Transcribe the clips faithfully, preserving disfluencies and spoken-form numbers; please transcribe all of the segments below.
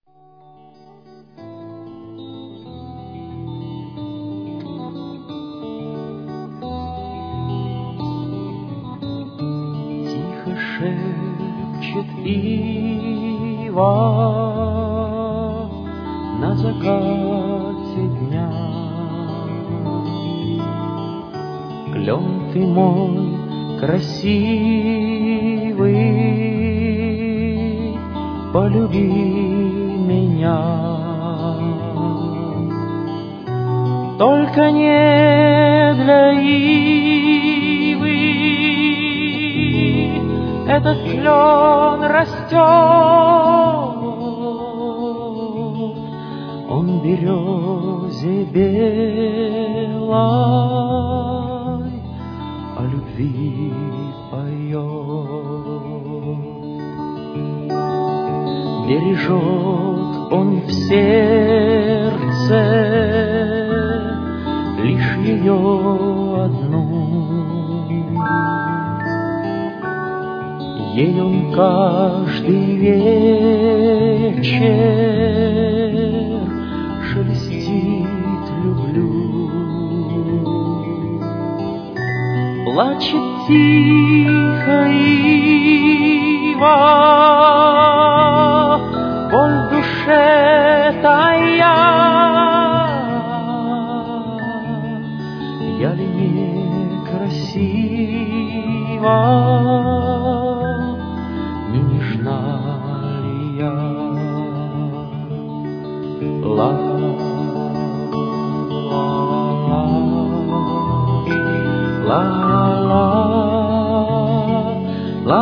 Тихо шепчет ива на закате дня. Клен ты мой красивый, полюби меня. Только не для ивы этот клен растет, он березе белой о любви поет. Бережет он в сердце лишь ее одну. Ей он каждый вечер шелестит «люблю». Плачет тихо ива, боль в душе тая. Я ли некрасива, не нежна ли я? Ла ла ла ла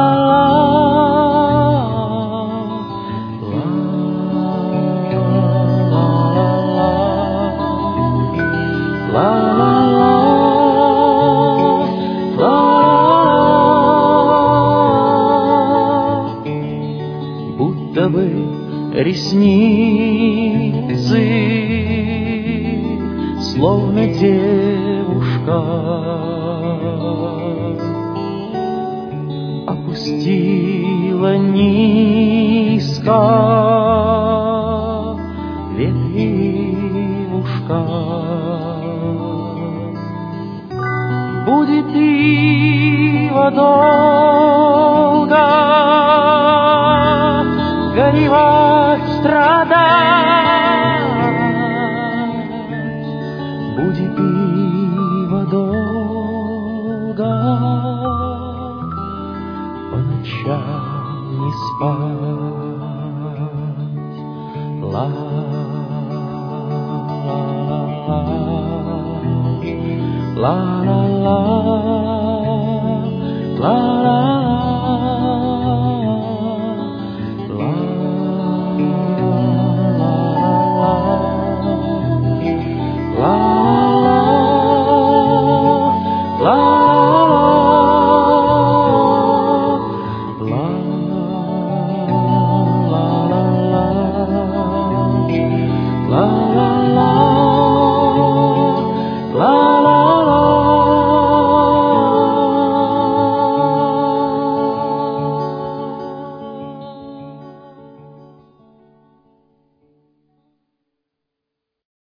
будто бы ресницы, словно девушка, опустила низко ветвивушка. Будет ива долго горевать, страдать, будет ива долго по ночам не спать. Ла ла ла ла ла.